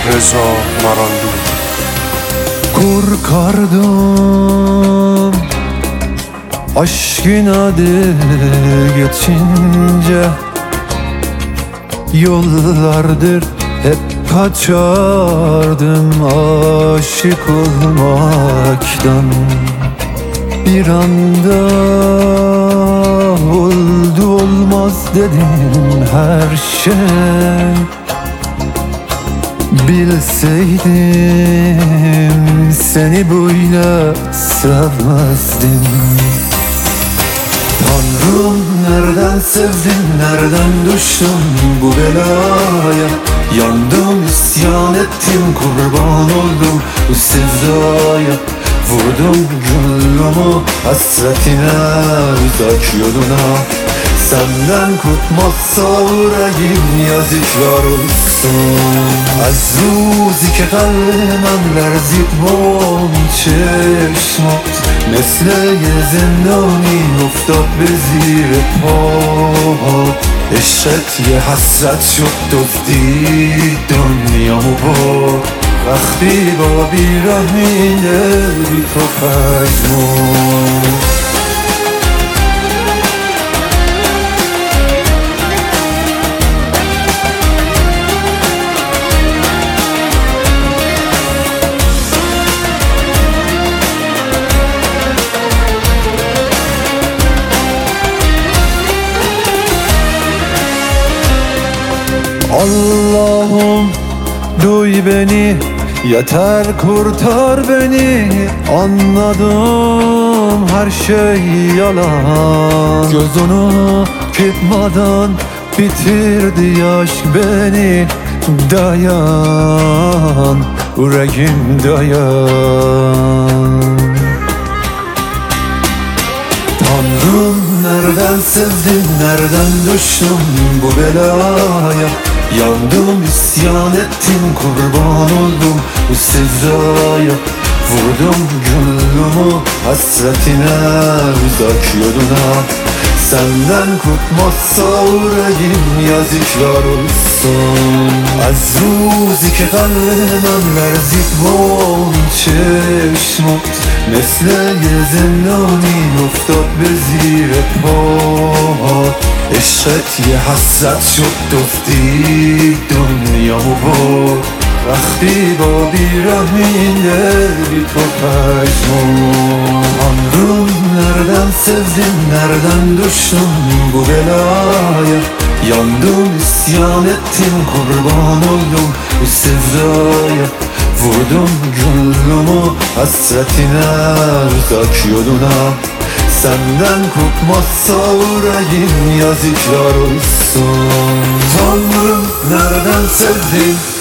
Reza Maranlı. Korkardım aşkın adı geçince, yollardır hep kaçardım aşık olmaktan. Bir anda oldu olmaz dedim her şey. Bilseydim seni böyle sevmezdim. Tanrım, nereden sevdin, nereden düştüm bu belaya? Yandım, isyan ettim, kurban oldum bu sevdaya. Vurdum gönlümü hasretine, uzak yoluna. Senden kopmazsa yüreğim, yazıklar olsun. از روزی که قلبم لرزید وام چشمات، مثل یه زندانی افتاد به زیر پاهات. عشقت یه حسرت شد، دزدید دنیامو برد. وقتی با بیرحمینه بی تو پژمرد. Allah'ım duy beni, yeter kurtar beni. Anladım her şey yalan. Gözünü kırpmadan bitirdi aşk beni. Dayan yüreğim, dayan. Tanrım, nereden sevdin, nereden düştüm bu belaya? Yandım, isyan ettim, kurban oldum bu sevdaya. Vurdum gönlümü hasretine, uzak yoluna. Senden kopmazsa yüreğim, yazıklar olsun. از روزی که قلبم لرزید وام چشمات، مثل یه زندانی افتاد به زیر پاهات. عشقت یه حسرت شد، دزدید دنیامو برد. وقتی با بیرحمینه بی تو پژمرد. Tanrım, nereden sevdin, nereden düştüm bu belaya? Yandım, isyan ettim, kurban oldum bu sevdaya. Vurdum gönlümü hasretine, uzak yoluna. Senden kopmazsa yüreğim, yazıklar olsun. Tanrım, nereden sevdin,